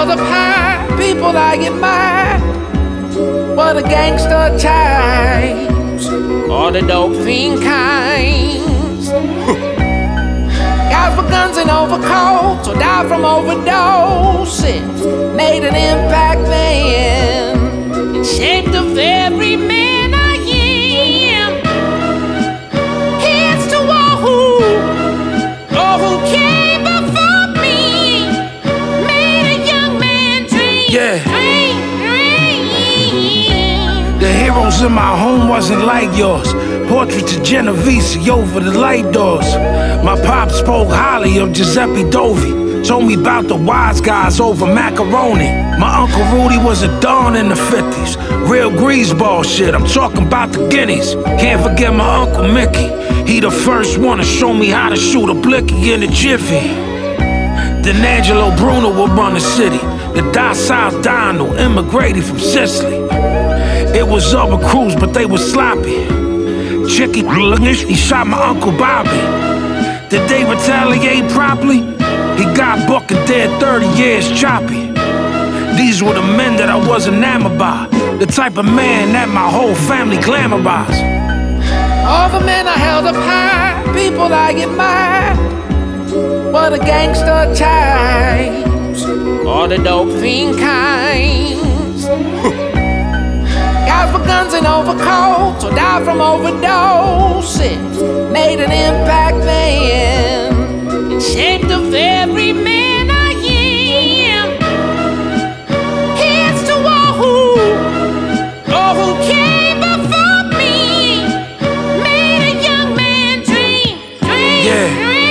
held up high, people I admire were the gangster types or the dope fiend kinds. Guys with guns and overcoats or died from overdoses made an impact then, shaped the very man I am. Here's to all who came before me, made a young man dream. Yeah. The heroes in my home wasn't like yours. Portraits of Genovese over the light doors. My pop spoke highly of Giuseppe Dovi, told me about the wise guys over macaroni. My Uncle Rudy was a don in the 50s. Real greaseball shit, I'm talking about the guineas. Can't forget my Uncle Mickey. He the first one to show me how to shoot a blicky in a jiffy. Then Angelo Bruno would run the city. The docile Donald immigrated from Sicily. It was Uber Cruz, but they was sloppy. Chicky, he shot my Uncle Bobby. Did they retaliate properly? He got booked and dead 30 years choppy. These were the men that I was enamored by, the type of man that my whole family glamorized. All the men I held up high, people I admire were the gangster types or the dope fiend kinds. Guys with guns and overcoats or died from overdoses made an impact then, shaped the very man I am. Here's to all who came before me, made a young man dream. Yeah.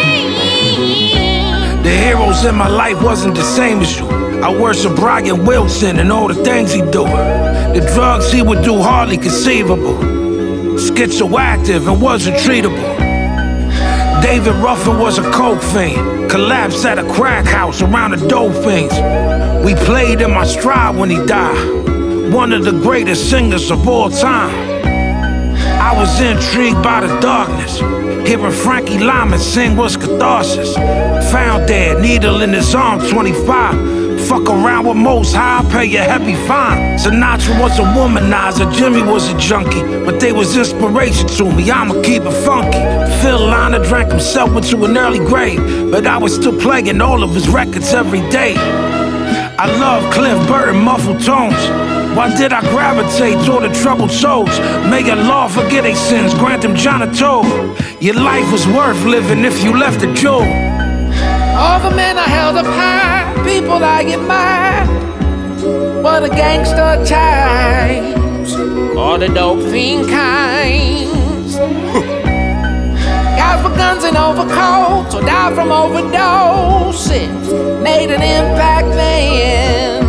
The heroes in my life wasn't the same as you. I worship Brian Wilson and all the things he do. The drugs he would do hardly conceivable. Schizoactive and wasn't treatable. David Ruffin was a coke fiend, collapsed at a crack house around the dope fiends. We played in my stride when he died, one of the greatest singers of all time. I was intrigued by the darkness, hearing Frankie Lyman sing was catharsis. Found dead, needle in his arm, 25. Fuck around with Most High, pay a heavy fine. Sinatra was a womanizer, Jimmy was a junkie, but they was inspiration to me, I'ma keep it funky. Phil Liner drank himself into an early grave, but I was still playing all of his records every day. I love Cliff Burton, muffled tones. Why did I gravitate toward the troubled souls? May Allah forget their sins, grant them Jonathan. Your life was worth living if you left a jewel. All the men I held up high, people I admire were the gangster types or the dope fiend kinds. Guys with guns and overcoats or died from overdoses made an impact then,